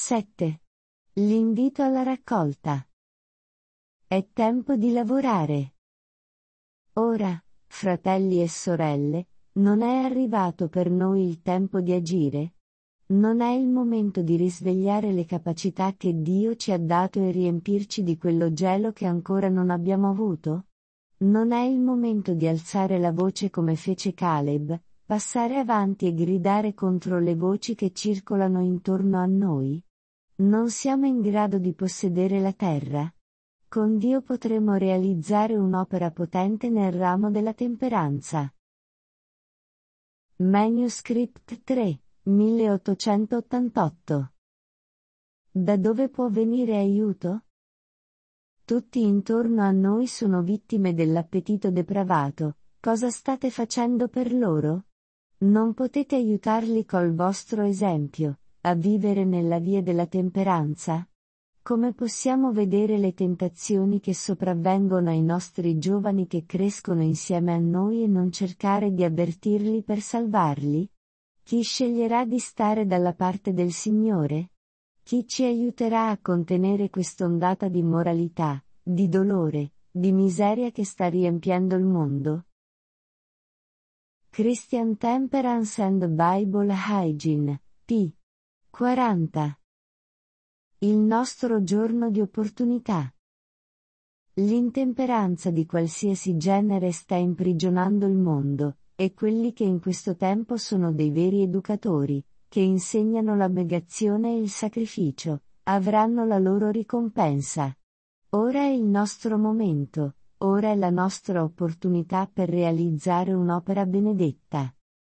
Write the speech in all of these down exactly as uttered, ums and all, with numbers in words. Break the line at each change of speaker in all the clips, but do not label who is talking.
sette. L'invito alla raccolta. È tempo di lavorare. Ora, fratelli e sorelle, non è arrivato per noi il tempo di agire? Non è il momento di risvegliare le capacità che Dio ci ha dato e riempirci di quello gelo che ancora non abbiamo avuto? Non è il momento di alzare la voce come fece Caleb, passare avanti e gridare contro le voci che circolano intorno a noi? Non siamo in grado di possedere la terra? Con Dio potremo realizzare un'opera potente nel ramo della temperanza. Manuscript tre, milleottocentottantotto. Da dove può venire aiuto? Tutti intorno a noi sono vittime dell'appetito depravato, cosa state facendo per loro? Non potete aiutarli col vostro esempio, a vivere nella via della temperanza? Come possiamo vedere le tentazioni che sopravvengono ai nostri giovani che crescono insieme a noi e non cercare di avvertirli per salvarli? Chi sceglierà di stare dalla parte del Signore? Chi ci aiuterà a contenere quest'ondata di immoralità, di dolore, di miseria che sta riempiendo il mondo? Christian Temperance and Bible Hygiene, p. quaranta. Il nostro giorno di opportunità. L'intemperanza di qualsiasi genere sta imprigionando il mondo, e quelli che in questo tempo sono dei veri educatori, che insegnano l'abnegazione e il sacrificio, avranno la loro ricompensa. Ora è il nostro momento, ora è la nostra opportunità per realizzare un'opera benedetta.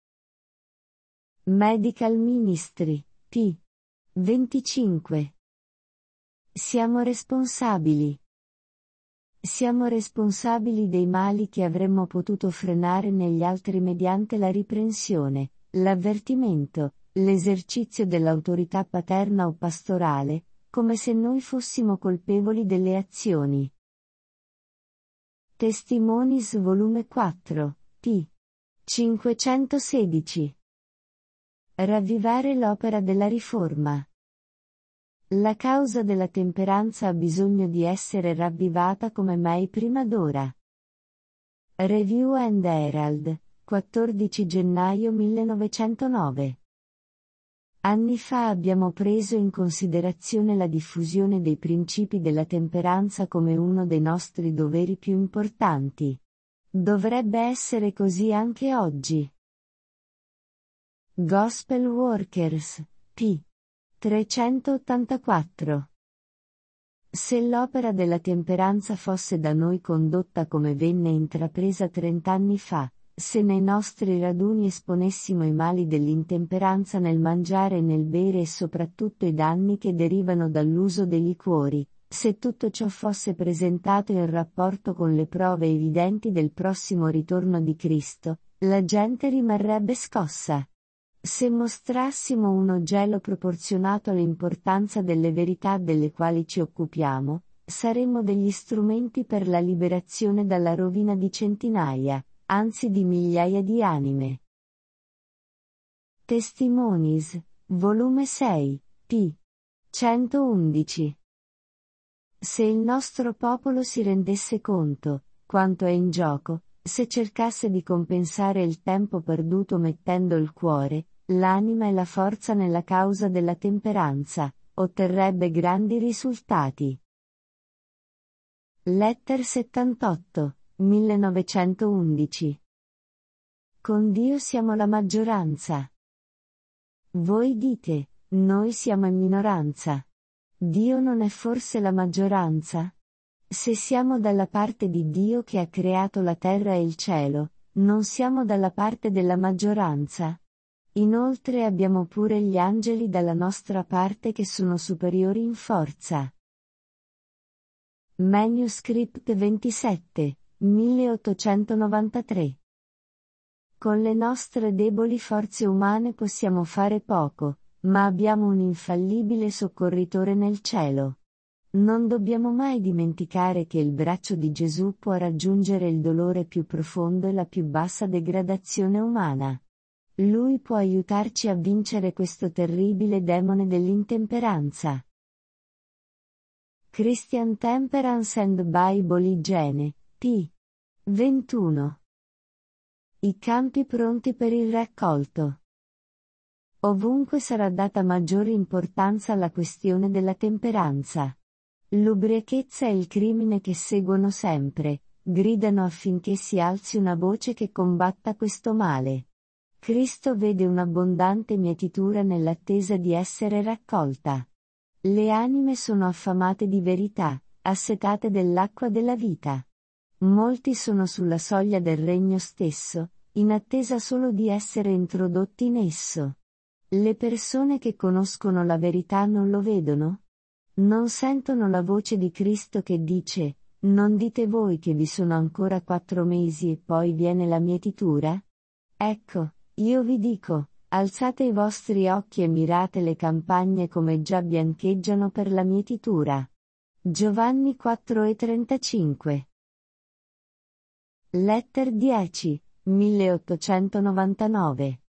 Medical Ministry, p. venticinque. Siamo responsabili. Siamo responsabili dei mali che avremmo potuto frenare negli altri mediante la riprensione, l'avvertimento, l'esercizio dell'autorità paterna o pastorale, come se noi fossimo colpevoli delle azioni. Testimonies volume quattro, p. cinquecentosedici. Ravvivare l'opera della riforma. La causa della temperanza ha bisogno di essere ravvivata come mai prima d'ora. Review and Herald, quattordici gennaio millenovecentonove. Anni fa abbiamo preso in considerazione la diffusione dei principi della temperanza come uno dei nostri doveri più importanti. Dovrebbe essere così anche oggi. Gospel Workers, p. trecentottantaquattro. Se l'opera della temperanza fosse da noi condotta come venne intrapresa trent'anni fa, se nei nostri raduni esponessimo i mali dell'intemperanza nel mangiare e nel bere e soprattutto i danni che derivano dall'uso dei liquori, se tutto ciò fosse presentato in rapporto con le prove evidenti del prossimo ritorno di Cristo, la gente rimarrebbe scossa. Se mostrassimo uno gelo proporzionato all'importanza delle verità delle quali ci occupiamo, saremmo degli strumenti per la liberazione dalla rovina di centinaia, anzi di migliaia di anime. Testimonies, volume sei, p. centoundici. Se il nostro popolo si rendesse conto, quanto è in gioco, se cercasse di compensare il tempo perduto mettendo il cuore, l'anima e la forza nella causa della temperanza, otterrebbe grandi risultati. Letter settantotto, millenovecentoundici. Con Dio siamo la maggioranza. Voi dite, noi siamo in minoranza. Dio non è forse la maggioranza? Se siamo dalla parte di Dio che ha creato la terra e il cielo, non siamo dalla parte della maggioranza? Inoltre abbiamo pure gli angeli dalla nostra parte che sono superiori in forza. Manuscript ventisette, milleottocentonovantatré. Con le nostre deboli forze umane possiamo fare poco, ma abbiamo un infallibile soccorritore nel cielo. Non dobbiamo mai dimenticare che il braccio di Gesù può raggiungere il dolore più profondo e la più bassa degradazione umana. Lui può aiutarci a vincere questo terribile demone dell'intemperanza. Christian Temperance and Bible Igiene, p. ventuno. I campi pronti per il raccolto. Ovunque sarà data maggiore importanza alla questione della temperanza. L'ubriachezza e il crimine che seguono sempre, gridano affinché si alzi una voce che combatta questo male. Cristo vede un'abbondante mietitura nell'attesa di essere raccolta. Le anime sono affamate di verità, assetate dell'acqua della vita. Molti sono sulla soglia del regno stesso, in attesa solo di essere introdotti in esso. Le persone che conoscono la verità non lo vedono? Non sentono la voce di Cristo che dice, non dite voi che vi sono ancora quattro mesi e poi viene la mietitura? Ecco, io vi dico, alzate i vostri occhi e mirate le campagne come già biancheggiano per la mietitura. Giovanni quattro e trentacinque. Letter dieci, milleottocentonovantanove.